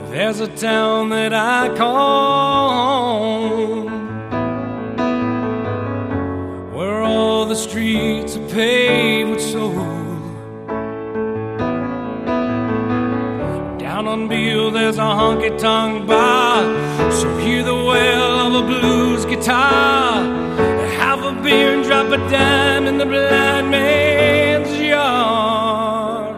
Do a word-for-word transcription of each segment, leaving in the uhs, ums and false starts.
There's a town that I call home, where all the streets are paved with soul. Down on Beale there's a honky-tonk bar, so hear the wail of a blues guitar. Have a beer and drop a dime in the blind man's yard.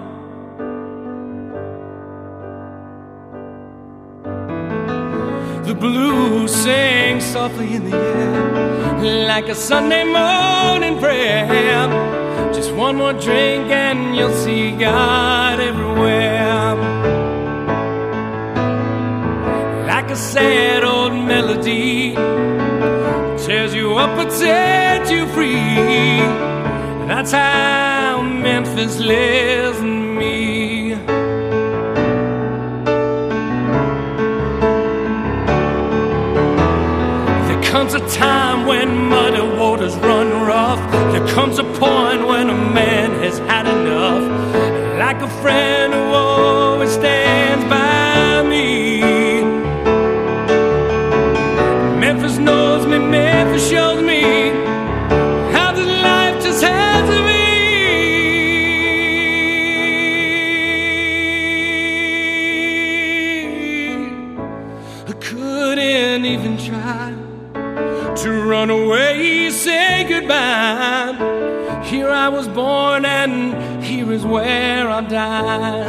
The blues sing softly in the air, like a Sunday morning prayer. Just one more drink and you'll see God everywhere. Like a sad old melody, tears you up and sets you free. That's how Memphis lives in me. There comes a time when muddy waters run rough. There comes a point when a man has had enough. Like a friend who always stands by me. Memphis knows me, Memphis shows me how this life just has to be. I couldn't even try to run away, say goodbye. Here I was born and here is where I'll die.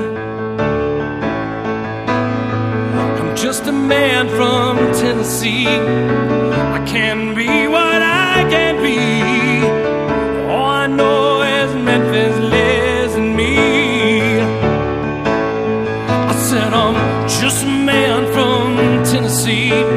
Just a man from Tennessee. I can be what I can be. All I know is Memphis lives in me. I said I'm just a man from Tennessee.